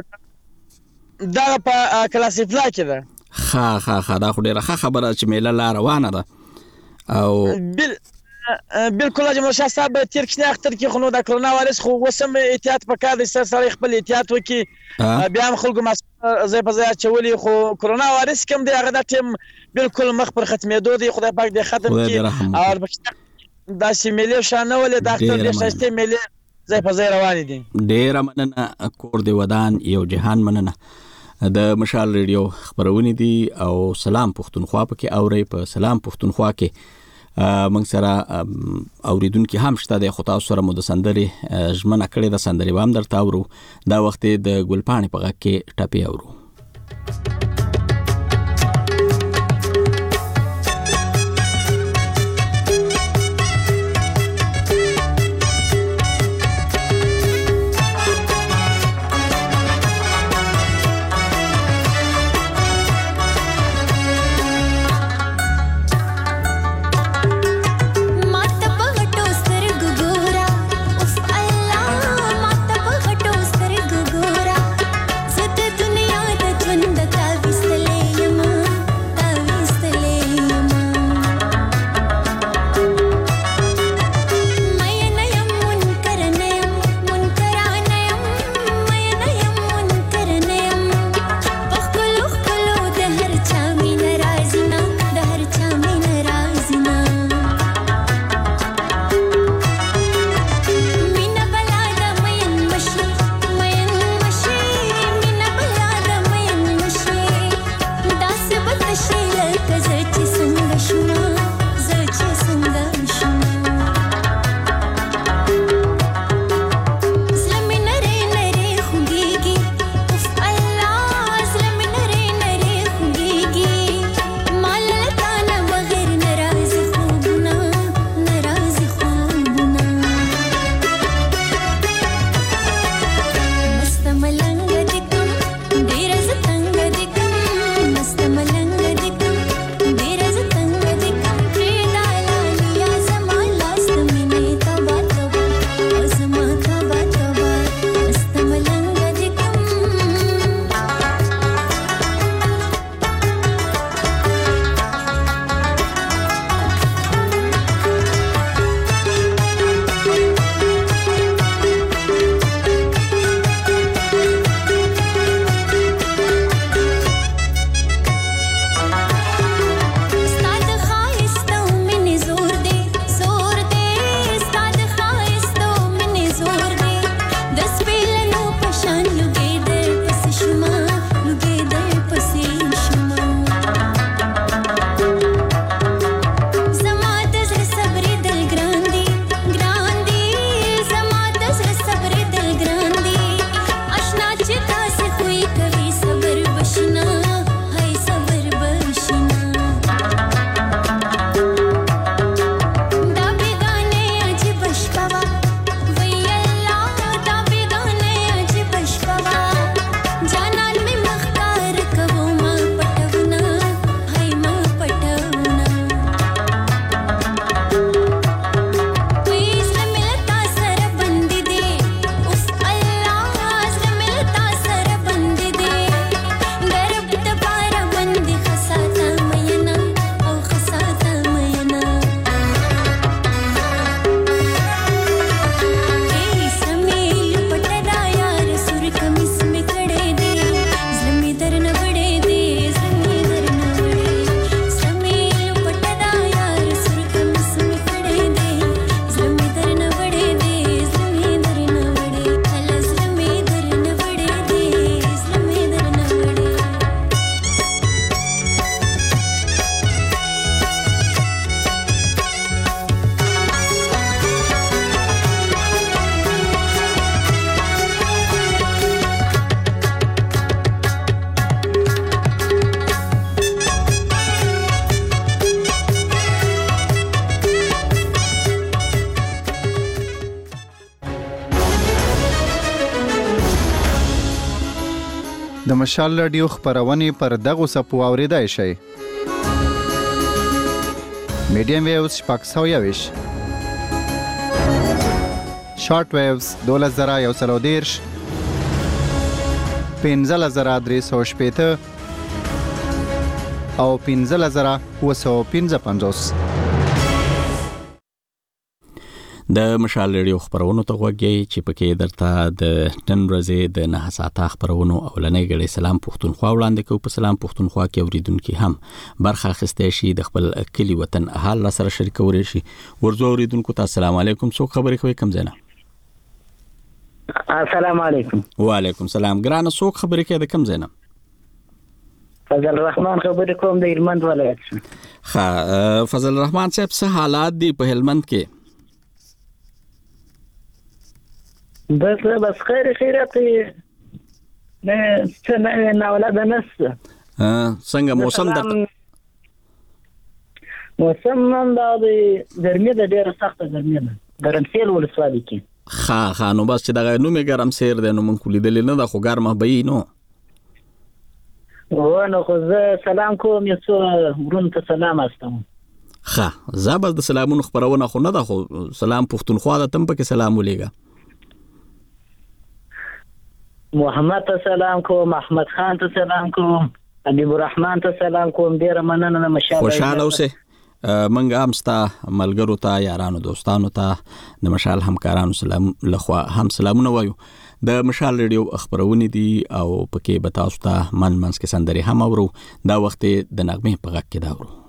دا په کلاسیفلا کې ده ها ها ها دا خو ډیره خبره چې میله لا روانه ده او بل بالکل جمهور شاه صاحب تیر کې اختر کې خنو د کرونا وایرس خو وسم احتیاط پکار دي سره سره خپل احتیاط وکي بیا هم خلکو ماس زې په ځای چولې خو کرونا وایرس کوم دی هغه د ټیم بالکل مخ پر ختمېدو دی خدای پاک دې ختم کړي او دا سیملې شانه ولې د اختر د شاشته ملي زې په ځای روان دي ډیر مننه کور دی ودان یو جهان مننه د مشال رادیو خبرونه دي او سلام پښتونخوا پکې اوري په سلام پښتونخوا کې موږ سره اوریدونکو هم شته د خطا سره مو د سندري ژمنه کړې د سندري وام درته اورو دا وخت د ګلپاڼې په غږ کې ټاپي اورو Tell د مشال رادیو خبرونه پر دغه سپو اوریدای شي. میډیم ویوز شپږ سوه یویش، شارټ ویوز دولس زره یو سل او دېرش، پنځلس زره درې سوه شپېته او پنځلس زره اووه سوه پنځه پنځوس. د مشال رادیو خبرونو ته غوږی چې پکې درته د نن ورځې د نه ساعته خبرونو اولنۍ غړي سلام پښتونخوا وړاندې کوو. په سلام پښتونخوا کې اوریدونکو هم برخه اخیستی شي، د خپل کلی وطن حال را سره شریکولی شي. ورځو اوریدونکو ته السلام علیکم. څوک خبرې کوي کوم ځای نه؟ السلام علیکم. وعلیکم السلام. ګرانه څوک خبرې کوي د کوم ځای نه؟ فضل الرحمن خبرې کوم د هلمند ولایت څخه. ښه فضل الرحمن صاحب، څه حالات دي په هلمند کې؟ بس بس خیر خیرات نه څه نه ولاده نشته. څنګه موسم درته؟ موسم نن دا د ګرمي ده، ډېره سخته ګرمي ده ګرمسېل ولسوالۍ کې. ښه ښه نو بس چې دغه نوم یې ګرمسیر دی نو موږ خو لیدلې نه ده، خو ګرمه به وي. نو نو خو زه سلام کوم، یو څو وروڼو ته سلام استوم. ښه زه بس د سلامونو خپرونه خو نه ده، خو سلام پښتونخوا ده، ته هم پکې سلام ولېږه. محمد ته سلام کوم، احمد خان ته سلام کوم، حبیب الرحمن ته سلام کوم. ډیره مننه د مشال. خوشاله اوسئ. منګه هم ستا ملګرو ته، یارانو، دوستانو ته، د مشال همکارانو سلام لخوا هم سلامونه وایو. د مشال رادیو خبرونه دي او پکې به تاسو ته من منځ کې سندرې هم اورو. دا وخت د نغمې په غږ کې دا اورو.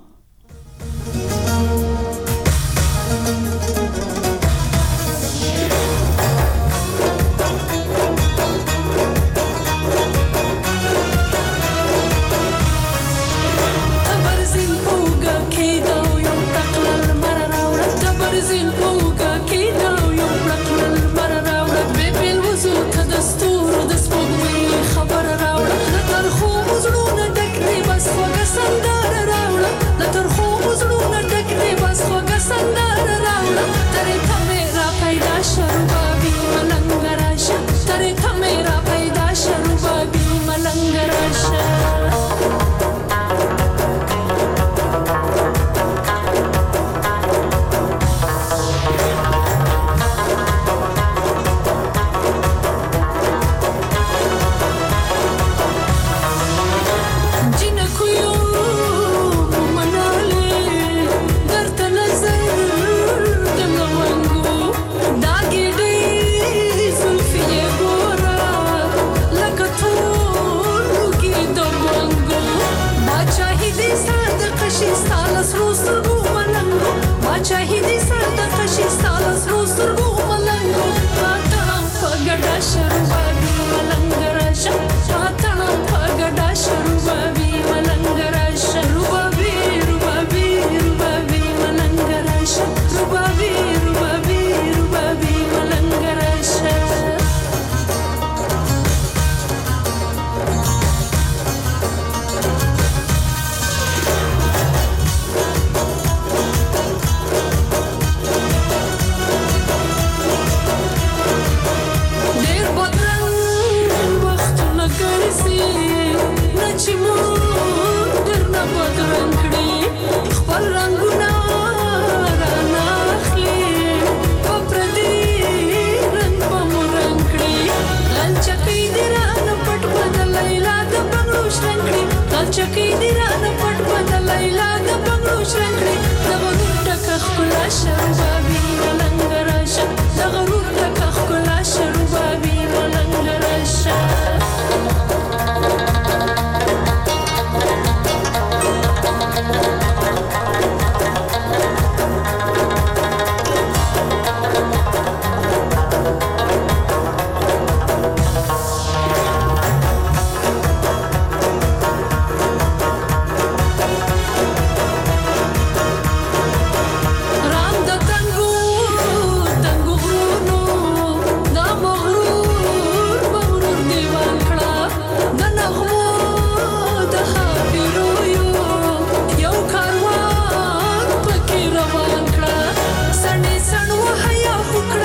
چکی دی رانه پټ بدل لیلا د بنگلو شرنګړي د غرور ټکه خلا شربابي ملنګ راشه د غرور ټکه خلا شربابي ملنګ راشه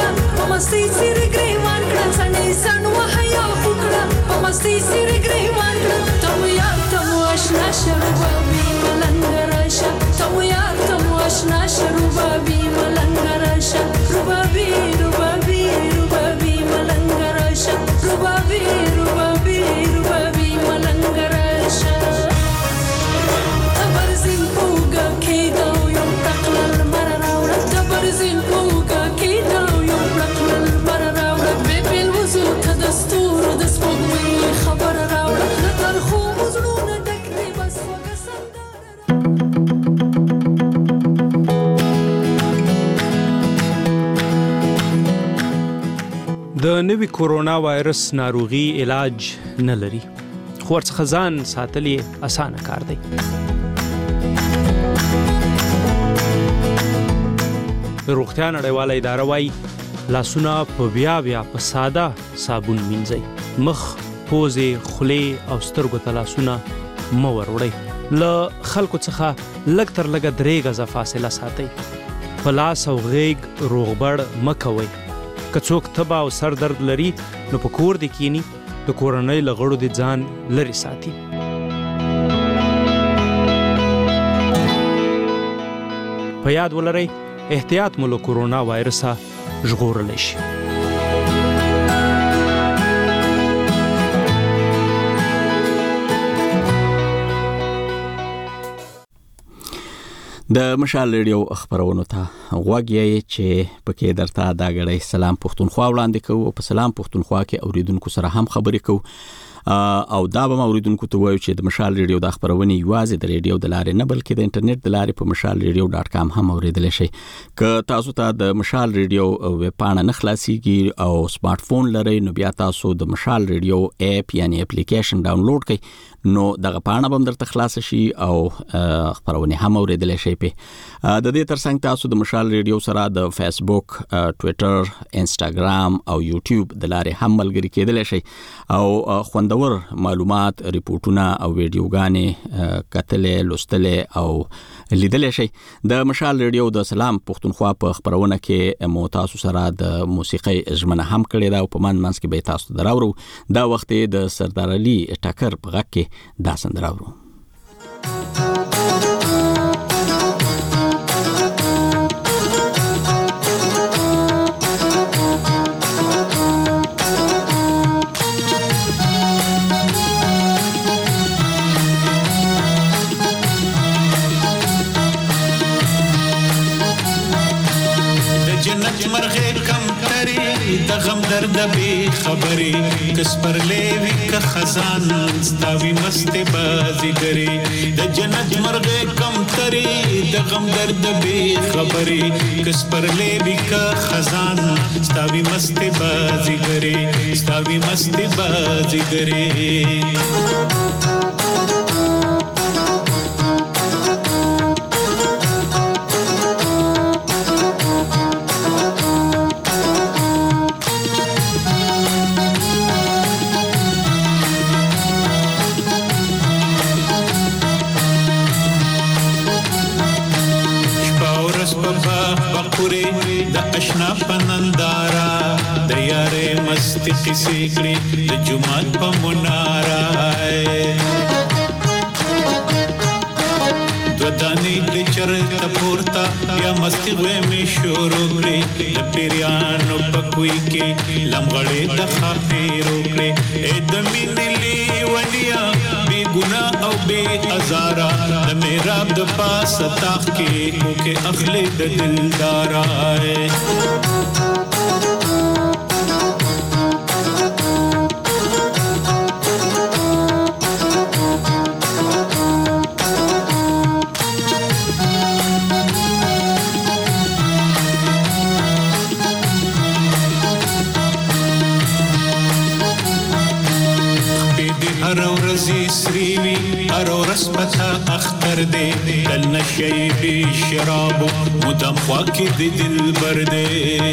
Masti siri greiwan نوي کورونا وایرس ناروغي علاج نه لري، خو ورڅخه ځان ساتل یې اسانه کار دی. روغتیا نړیواله اداره وایي لاسونه په بیا بیا په ساده صابون مینځئ، مخ، پوزې، خولې او سترګو ته لاسونه مه وروړئ. له خلکو څخه لږ تر لږه درې غزه فاصله ساتئ. په لاس او غیږ روغبړ مه کوئ. که څوک تبه او سر درد لري نو په کور دې کینی، د کورنۍ له غړو دې ځان لرې ساتي. په یاد ولرئ احتیاط مو له کورونا وایرسه ژغورلی شي. د مشال ریډیو خبرونو ته غوږ یې چې پکې درته دا غړې سلام پښتونخوا وړاندې کوو. په سلام پښتونخوا کې اوریدونکو سره هم خبرې کوو او دا به اوریدونکو ته وایو چې د مشال ریډیو د خبرونه یوازې د ریډیو د لارې نه بلکې د انټرنیټ د لارې په مشال ریډیو ډاټ کام هم اوریدل شي. که تاسو ته د مشال ریډیو ویب پاڼه نه خلاصيږي او سمارټ فون لرئ نو بیا تاسو د مشال ریډیو اپ یعنی اپلیکیشن ډاونلوډ کړئ، نو دغه پاڼه به درته خلاص شي او خبرونه هم اوریدل شي. په د دې ترڅنګ تاسو د مشال ریډیو سره د فیسبوک، ټوئیټر، انسټاګرام او یوټیوب د لارې هم ملګری کېدل شي او خوندور معلومات، ریپورتونه او ویډیوګانې کتلې، لوستلې او لیدلې شي. د مشال ریډیو د سلام پښتونخوا په خبرونه کې مو تاسو سره د موسیقي ژمنه هم کړې ده او په من منځ کې به تاسو دراورو. دا وخت د سردار علي ټکر په غږ کې دا سندراورو. د غم درد به خبرې کس پر لیوی که خزان ستاوی مست بازیګری د جنت مرغه کم تری د غم درد به خبرې کس پر لیوی که خزان ستاوی مست بازیګری ستاوی مست بازیګری. اشنا پنندارا د یارې مستی قصې کړې د جمعات په منارا دودانی د چرته پورتا یا مستی وې می شروع کړې د پیرانو په کوی کې لمغړې د خاطر وکړې اې د مینې لیونیا بی ګناه او بی ازارا د میراب د پاس تاخ کې کو کې اخلي د دلدارا پتا اختر دے کل نشئی بی شراب مدام خواکی دی دل بردے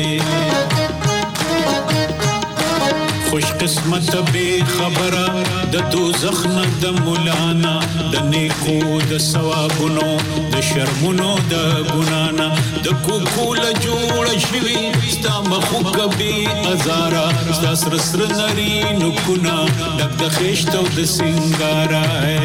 خوش قسمت بے خبرہ د دوزخ نه د مولانا د نیکو د ثوابونو د شرمونو د ګنانا د کوکول جوړ شوی ستا مخو کبي ازارا ستا سر سر نری نو کنا دک د خشتو د سنگارا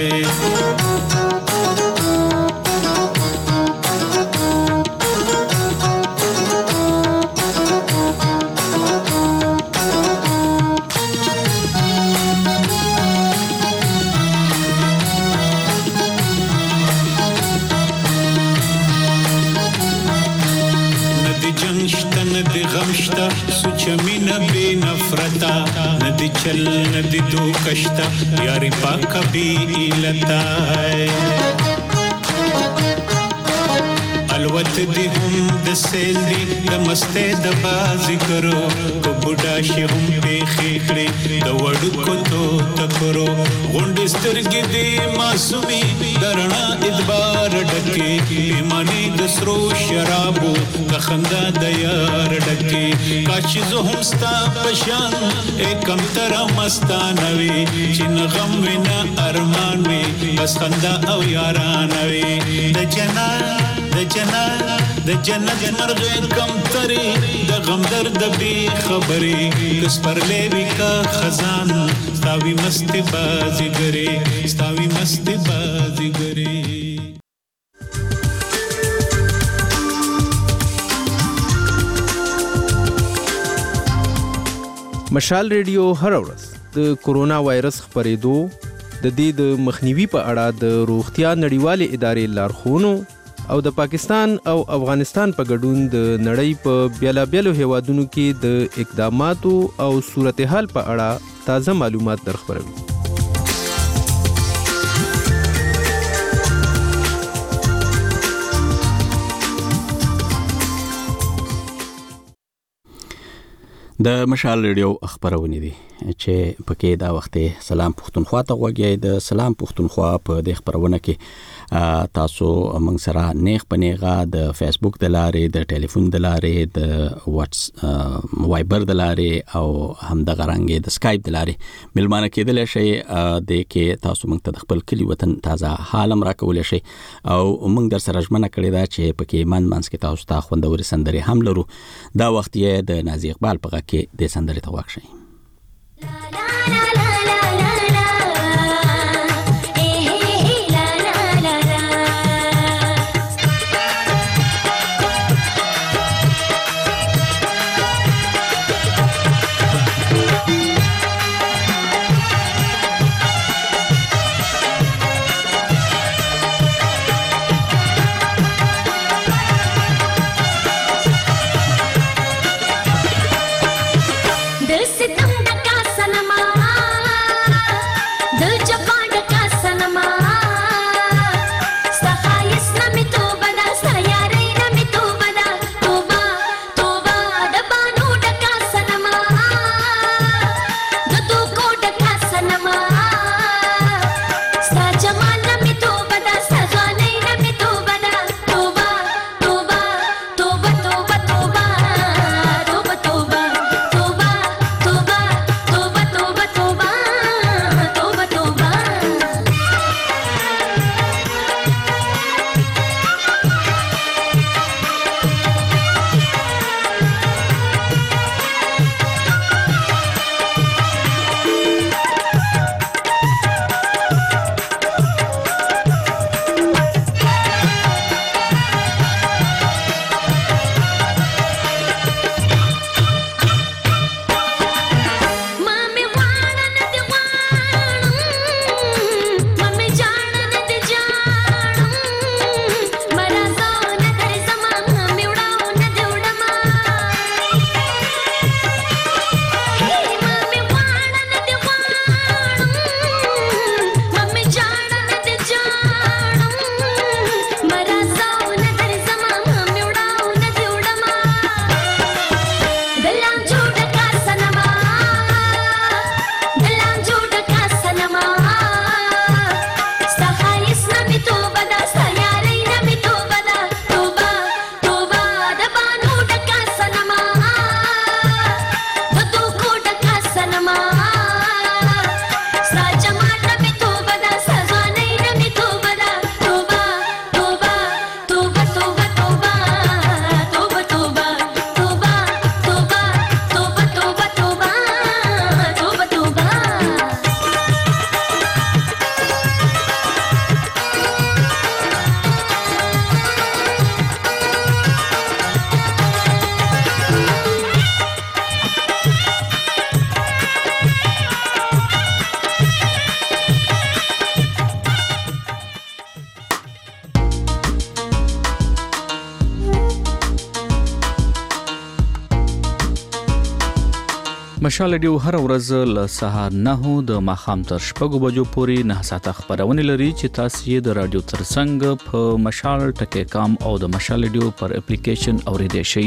چمینا بے نفرتا ندی چل ندی دو کشتا یاری پاک بی لتا الوت دی هم د سیل دی د مسته د بازی کرو کو بوډا شي هم په خېکړي د وړو کو تو تکرو غونډ سترګې دی معصومي درنا ادبار ډکه پیمانی د سرو شرابو د خندا د یار ډکه کاش زه هم ستا پشان ایکم تر مستانوي چې غم وینا ارمان وي بس خندا او یاران وي د جنت د جنت د جنت مرغ کم تري د غم درد بي خبري کس پر لوي کا خزان ستاوي مست بازیګري ستاوي مست بازیګري. مشال ریډیو هر ورځ د کورونا وایرس خپرېدو د دې د مخنیوي په اړه د روغتیا نړیوالې ادارې لارښوونو او د پاکستان او افغانستان په ګډون د نړۍ په بیلابیلو هیوادونو کې د اقداماتو او صورتحال په اړه تازه معلومات درخبروي. د مشال ریډیو خبرونه دي چې پکې دا وخت سلام پښتونخوا ته وګورئ. د سلام پښتونخوا په د خبرونه کې تاسو موږ سره نیغ پنیغه د فیسبوک د لارې د ټلیفون د لارې د واتس وایبر د لارې او هم د غرانګې د سکایپ د لارې ملمانه کېدل شي د کې تاسو موږ ته د خپل کلی وطن تازه حالم راکول شي او موږ در سره ژمنه کړې ده چې پکې من منس کې تاسو ته خوندوري سندري هم لرو. دا وخت یې د نازي اقبال په کې د سندري ته واښي. दिल से तुम का सनमा مشال ریډیو هر ورځ له سهار نه د ماښام تر شپږو بجو پورې نه ساعته خبرونه لري چې تاسو یې د رادیو ترڅنګ په مشال ټکی کام او د مشال ریډیو پر اپلیکیشن اوریدئ شئ.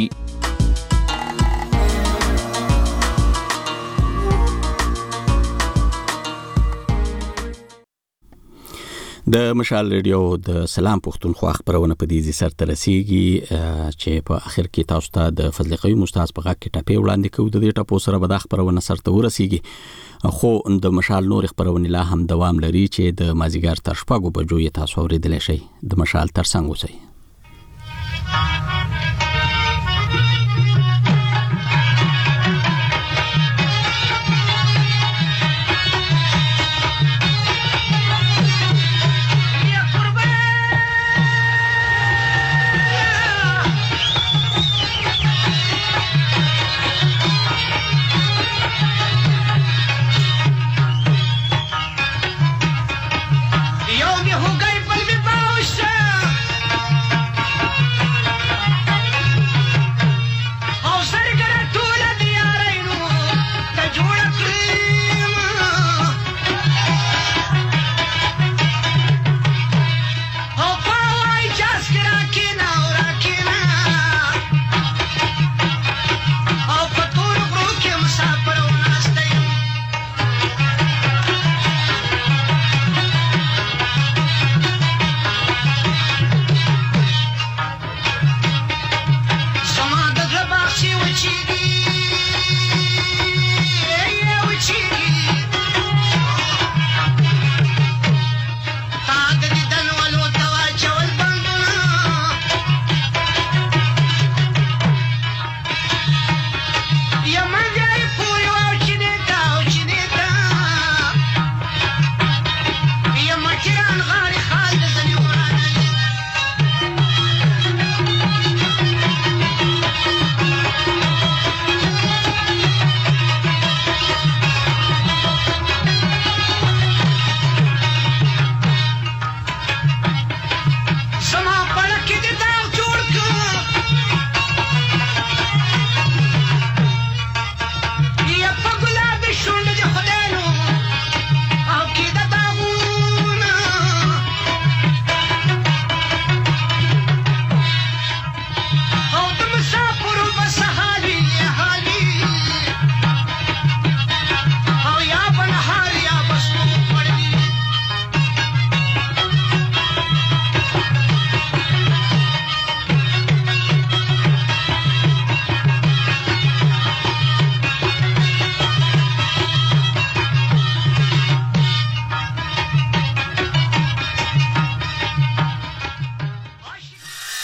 د مشال ریډیو د سلام پښتونخوا خبرونه په دې سر ته رسیږي چې په اخر کې تاسو ته د فضل قیوم استاد په غږ کې ټاپې وړاندې کوو. د دې ټاپو سره به د خبرونه سر ته ورسیږي، خو د مشال نور خبرونه لا هم دوام لري چې د مازیګر تر شپږو بجو یې تاسو اوریدلی شئ. د مشال ترڅنګ اوسئ.